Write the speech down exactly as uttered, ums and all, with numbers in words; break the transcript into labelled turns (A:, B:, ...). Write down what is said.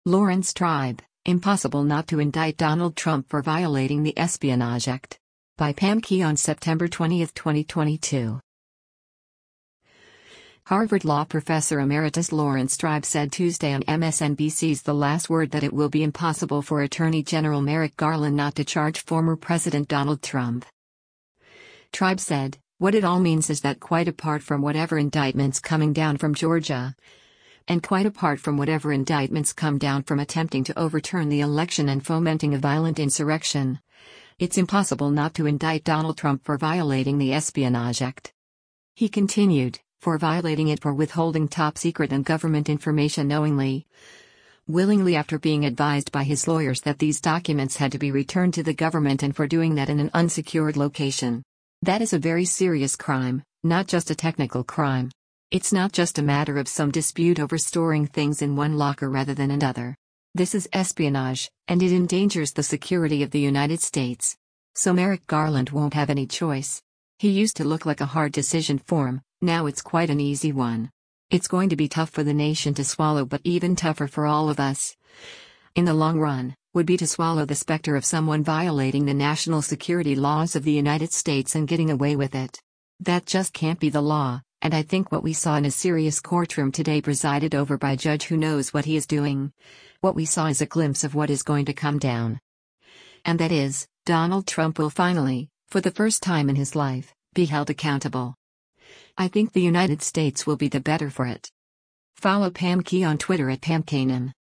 A: Lawrence Tribe, impossible not to indict Donald Trump for violating the Espionage Act. By Pam Key on September twentieth, twenty twenty-two. Harvard Law professor emeritus Lawrence Tribe said Tuesday on M S N B C's The Last Word that it will be impossible for Attorney General Merrick Garland not to charge former President Donald Trump. Tribe said, "What it all means is that quite apart from whatever indictments coming down from Georgia, and quite apart from whatever indictments come down from attempting to overturn the election and fomenting a violent insurrection, it's impossible not to indict Donald Trump for violating the Espionage Act." He continued, "For violating it for withholding top secret and government information knowingly, willingly after being advised by his lawyers that these documents had to be returned to the government and for doing that in an unsecured location. That is a very serious crime, not just a technical crime. It's not just a matter of some dispute over storing things in one locker rather than another. This is espionage, and it endangers the security of the United States. So Merrick Garland won't have any choice. He used to look like a hard decision for him, now it's quite an easy one. It's going to be tough for the nation to swallow, but even tougher for all of us, in the long run, would be to swallow the specter of someone violating the national security laws of the United States and getting away with it. That just can't be the law. And I think what we saw in a serious courtroom today, presided over by a judge who knows what he is doing, what we saw is a glimpse of what is going to come down. And that is, Donald Trump will finally, for the first time in his life, be held accountable. I think the United States will be the better for it." Follow Pam Key on Twitter at Pam Kanan.